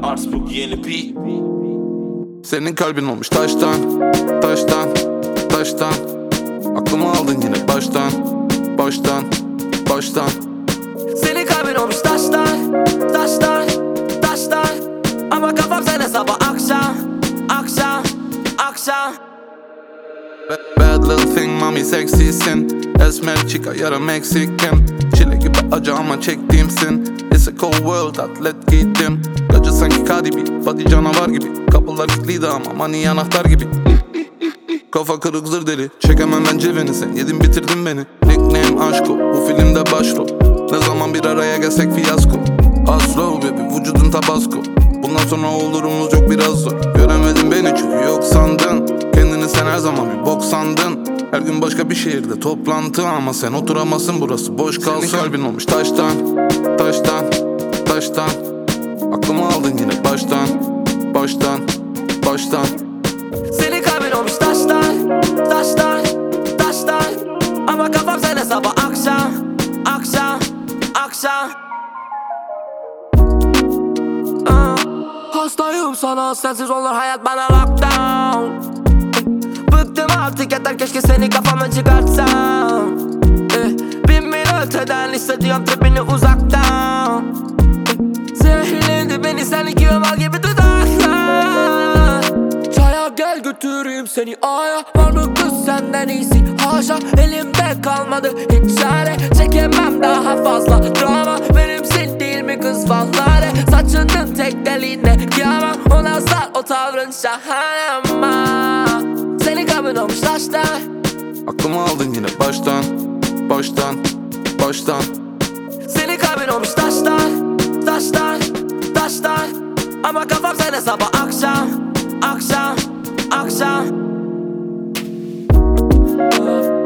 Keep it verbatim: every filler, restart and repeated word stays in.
Arsbook yeni beat. Senin kalbin olmuş taştan, taştan, taştan. Aklımı aldın yine baştan, baştan, baştan. Senin kalbin olmuş taştan, taştan, taştan. Ama kafam sene sabah akşam, akşam, akşam. Bad little thing mami seksisin. Esmer chica yarı Meksikan. Çile gibi acı ama çektiğimsin. It's a cold world atlet giydim. Gacı sanki Cardi B, body canavar gibi. Kapılar kilitliydi ama money anahtar gibi. Kafa kırık zır deli, çekemem ben ceveni. Sen yedin bitirdin beni. Nickname aşko, bu filmde başrol. Ne zaman bir araya gelsek fiyasko. Aslo baby, vücudun tabasco. Bundan sonra olurumuz yok biraz zor. Göremedin beni çünkü yok sandın. Kendini sen her zaman bir bok sandın. Her gün başka bir şehirde toplantı. Ama sen oturamazsın, burası boş kalsın. Senin kalbin olmuş taştan, taştan, taştan. Aklımı aldın yine baştan, baştan, baştan. Senin kalbin olmuş taştan, taştan, taştan. Ama kafam sene sabah akşam, akşam, akşam. Ah, hastayım sana, sensiz olur hayat bana lockdown. Bıktım artık yeter, keşke seni kafamdan çıkartsam. eh, Bin mil öteden hissediyorum tribini uzaktan. eh, Zehirledi beni seninki ömel gibi dudaklar. Çaya gel götüreyim seni aya. Var mı kız senden iyisi haşa. Elimde kalmadı hiç çare. Çekemem daha fazla drama. Benimsin değil mi kız vallahi. Saçının tek deliğine kıyamam. O nazar o tavrın şahane ama senin kalbin olmuş taştan. Aklımı aldın yine baştan, baştan, baştan. Senin kalbin olmuş taştan, taştan, taştan. Ama kafam sene sabah akşam, akşam, akşam.